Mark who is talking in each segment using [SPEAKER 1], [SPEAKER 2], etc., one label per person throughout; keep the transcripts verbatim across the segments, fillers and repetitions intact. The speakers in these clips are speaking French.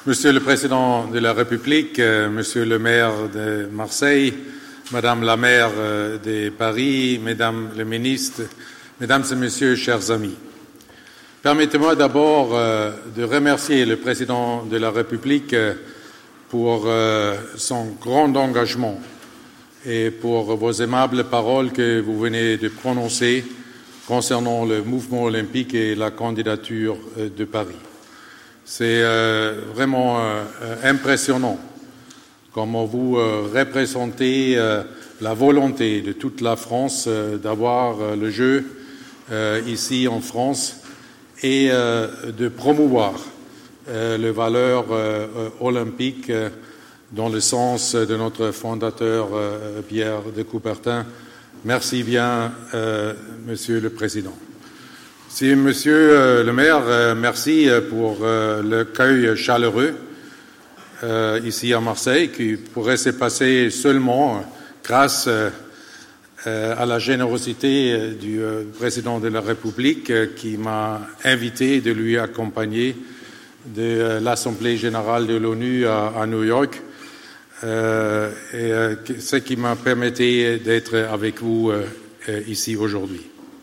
[SPEAKER 1] Monsieur le Président de la République, euh, Monsieur le maire de Marseille, Madame la maire euh, de Paris, Mesdames les ministres, Mesdames et Messieurs, chers amis. Permettez-moi d'abord euh, de remercier le Président de la République euh, pour euh, son grand engagement et pour vos aimables paroles que vous venez de prononcer concernant le mouvement olympique et la candidature euh, de Paris. C'est euh, vraiment euh, impressionnant comment vous euh, représentez euh, la volonté de toute la France euh, d'avoir euh, le jeu euh, ici en France et euh, de promouvoir euh, les valeurs euh, olympiques euh, dans le sens de notre fondateur euh, Pierre de Coubertin. Merci bien, euh, Monsieur le Président. Si, Monsieur euh, le maire, euh, merci pour euh, l'accueil chaleureux euh, ici à Marseille, qui pourrait se passer seulement grâce euh, à la générosité du euh, Président de la République euh, qui m'a invité de lui accompagner de euh, l'Assemblée générale de l'ONU à, à New York, euh, et euh, ce qui m'a permis d'être avec vous euh, ici aujourd'hui.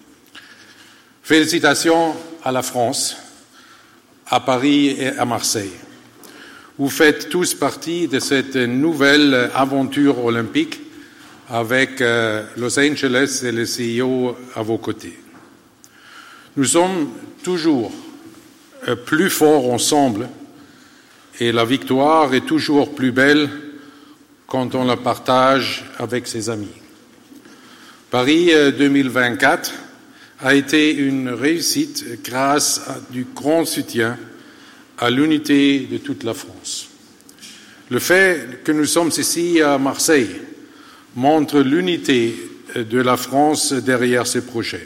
[SPEAKER 1] Félicitations à la France, à Paris et à Marseille. Vous faites tous partie de cette nouvelle aventure olympique avec euh, Los Angeles et le C I O à vos côtés. Nous sommes toujours euh, plus forts ensemble et la victoire est toujours plus belle quand on la partage avec ses amis. Paris euh, deux mille vingt-quatre a été une réussite grâce à du grand soutien à l'unité de toute la France. Le fait que nous sommes ici à Marseille montre l'unité de la France derrière ces projets.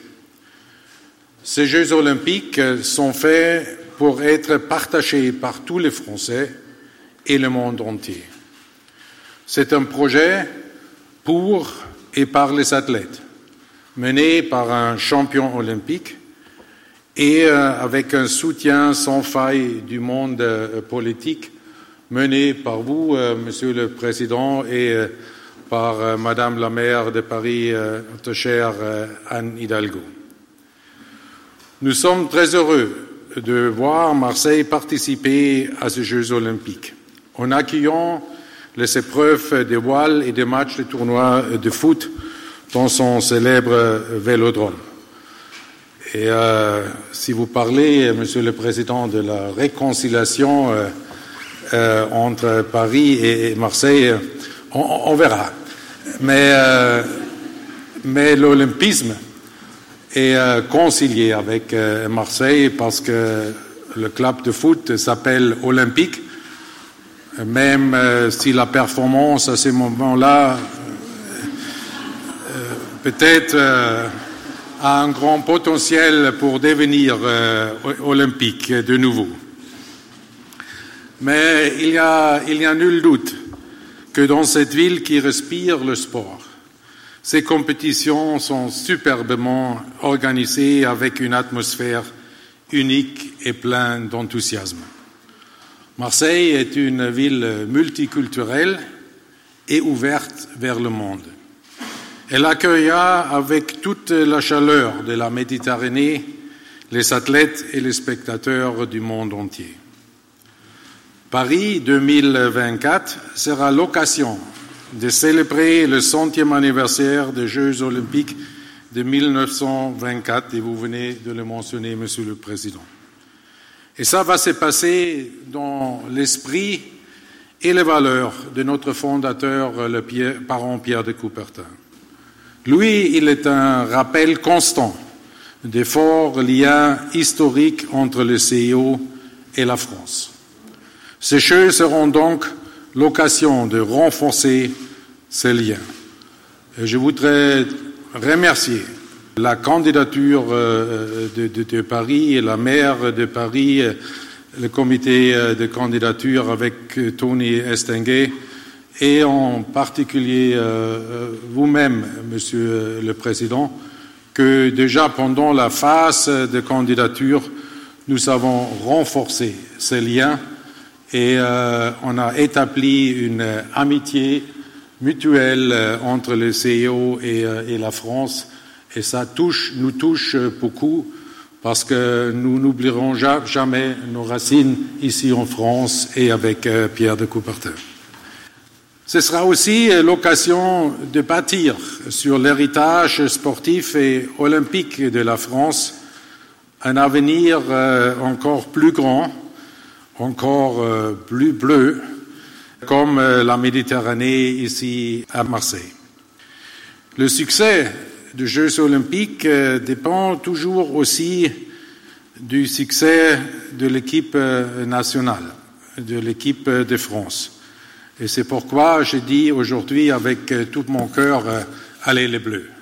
[SPEAKER 1] Ces Jeux olympiques sont faits pour être partagés par tous les Français et le monde entier. C'est un projet pour et par les athlètes, mené par un champion olympique et euh, avec un soutien sans faille du monde euh, politique, mené par vous, euh, Monsieur le Président, et euh, par euh, Madame la maire de Paris, euh, notre chère euh, Anne Hidalgo. Nous sommes très heureux de voir Marseille participer à ces Jeux olympiques en accueillant les épreuves de voile et des matchs de tournois de foot dans son célèbre vélodrome. Et euh, si vous parlez, Monsieur le Président, de la réconciliation euh, euh, entre Paris et Marseille, on, on verra. Mais, euh, mais l'olympisme est euh, concilié avec euh, Marseille parce que le club de foot s'appelle Olympique, même euh, si la performance à ce moment-là peut-être euh, a un grand potentiel pour devenir euh, olympique de nouveau. Mais il y a, il y a nul doute que dans cette ville qui respire le sport, ces compétitions sont superbement organisées avec une atmosphère unique et pleine d'enthousiasme. Marseille est une ville multiculturelle et ouverte vers le monde. Elle accueillera avec toute la chaleur de la Méditerranée les athlètes et les spectateurs du monde entier. Paris deux mille vingt-quatre sera l'occasion de célébrer le centième anniversaire des Jeux olympiques de mille neuf cent vingt-quatre, et vous venez de le mentionner, Monsieur le Président. Et ça va se passer dans l'esprit et les valeurs de notre fondateur, le Pierre, parent Pierre de Coubertin. Lui, il est un rappel constant des forts liens historiques entre le C I O et la France. Ces Jeux seront donc l'occasion de renforcer ces liens. Et je voudrais remercier la candidature de, de, de Paris et la maire de Paris, le comité de candidature avec Tony Estenguet, et en particulier euh, vous-même, Monsieur le Président, que déjà pendant la phase de candidature, nous avons renforcé ces liens et euh, on a établi une amitié mutuelle euh, entre le C I O et, euh, et la France, et ça touche, nous touche beaucoup parce que nous n'oublierons jamais nos racines ici en France et avec euh, Pierre de Coubertin. Ce sera aussi l'occasion de bâtir sur l'héritage sportif et olympique de la France un avenir euh, encore plus grand, encore euh, plus bleu, comme euh, la Méditerranée ici à Marseille. Le succès des Jeux olympiques euh, dépend toujours aussi du succès de l'équipe euh, nationale, de l'équipe euh, de France. Et c'est pourquoi je dis aujourd'hui avec tout mon cœur, euh, allez les Bleus.